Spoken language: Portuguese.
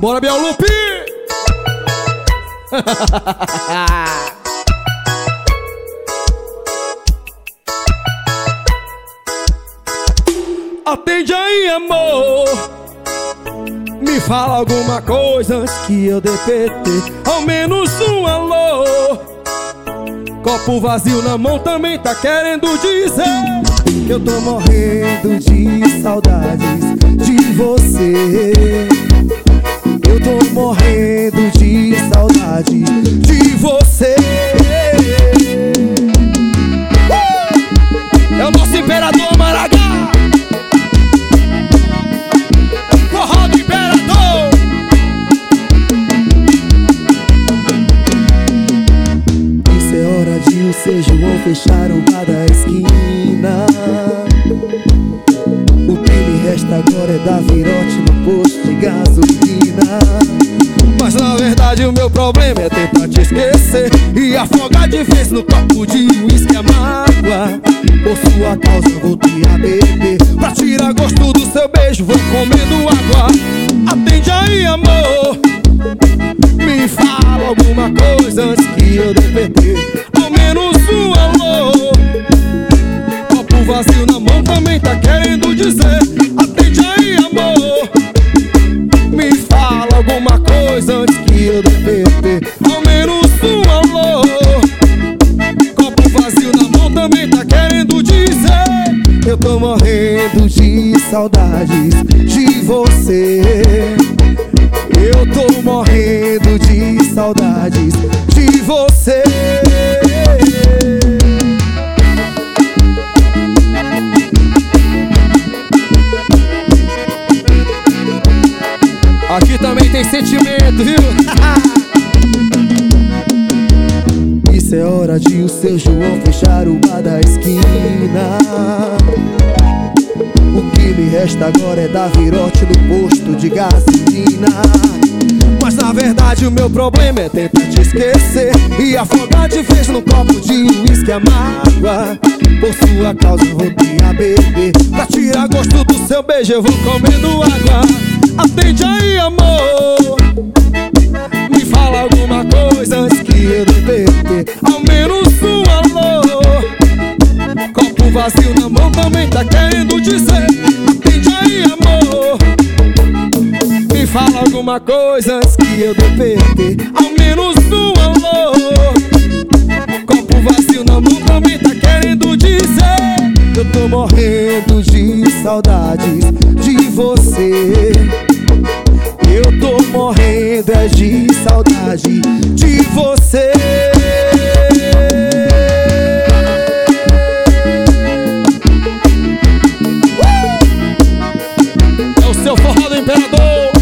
Bora, Bialupi! Atende aí, amor. Me fala alguma coisa antes que eu dê PT. Ao menos um alô. Copo vazio na mão também tá querendo dizer que eu tô morrendo de saudades de você. Eu tô morrendo de saudade de você. É o nosso imperador Maragá, forró do imperador. Isso é hora de o seu João fechar o bar da esquina. O que me resta agora é dar virote no posto de gasolina. Mas na verdade o meu problema é tentar te esquecer e afogar de vez no copo de uísque e a mágoa. Por sua causa voltei a beber. Pra tirar gosto do seu beijo vou comendo água. Atende aí, amor. Me fala alguma coisa antes que eu dê PT. Ao menos um alô. Copo vazio na mão também tá querendo dizer. Atende aí, amor. Me fala alguma coisa antes que eu dê PT. Ao menos um alô. Copo vazio na mão também tá querendo dizer. Eu tô morrendo de saudades de você. Eu tô morrendo de saudades de você. Aqui também tem sentimento, viu? Isso é hora de o seu João fechar o bar da esquina. O que me resta agora é dar virote no posto de gasolina. Mas na verdade o meu problema é tentar te esquecer e afogar de vez no copo de uísque e a mágoa. Por sua causa voltei a beber. Pra tirar gosto do seu beijo eu vou comendo água. Atende aí, amor. Me fala alguma coisa antes que eu dê PT. Ao menos um alô. Copo vazio na mão também tá querendo dizer. Atende aí, amor. Me fala alguma coisa antes que eu dê PT. Ao menos um alô. Copo vazio na mão também tá querendo dizer. Eu tô morrendo de saudades de você. Eu tô morrendo é de saudade de você. É o seu forró do imperador.